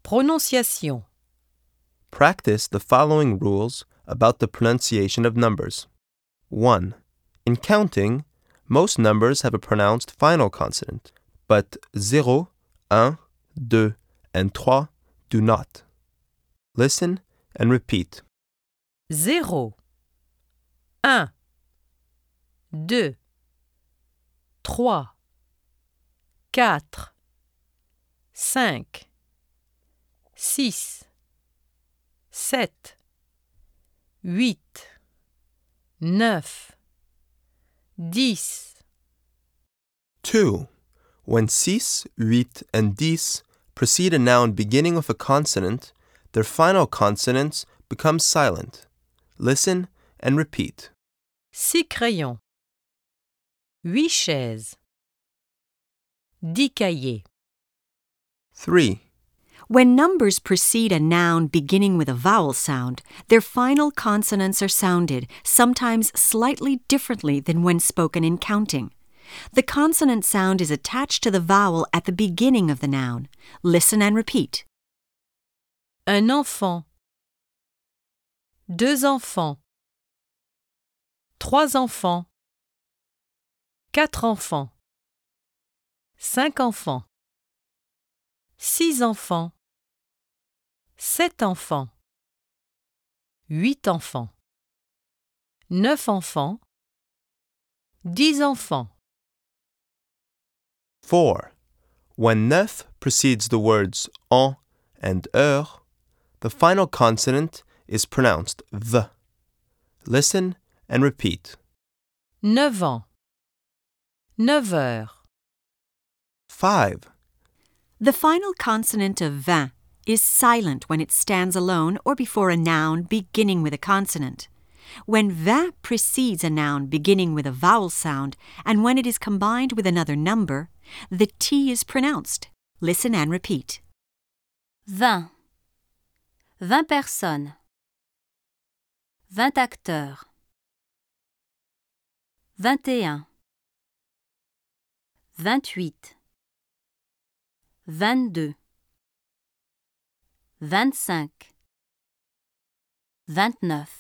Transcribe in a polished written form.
Prononciation. Practice the following rules about the pronunciation of numbers. 1. In counting, most numbers have a pronounced final consonant, but 0, 1, 2, and 3 do not. Listen and repeat. 0, 1, 2, 3, 4, 5, 6, 7, 8, 9, 10. 2. When 6, 8, and 10 precede a noun beginning with a consonant, their final consonants become silent. Listen and repeat. 6 crayons, 8 chaises, 10 cahiers. 3. When numbers precede a noun beginning with a vowel sound, their final consonants are sounded, sometimes slightly differently than when spoken in counting. The consonant sound is attached to the vowel at the beginning of the noun. Listen and repeat. Un enfant, 2 enfants, 3 enfants, 4 enfants, 5 enfants, 6 enfants, 7 enfants, 8 enfants, 9 enfants, 10 enfants. 4. When 9 precedes the words en and the final consonant is pronounced v. Listen and repeat. 9 ans, 9 heures. 5. The final consonant of vin is silent when it stands alone or before a noun beginning with a consonant. When vin precedes a noun beginning with a vowel sound and when it is combined with another number, the T is pronounced. Listen and repeat. 20. 20 personnes. 20 acteurs. 21. 28. 22. 25. 29.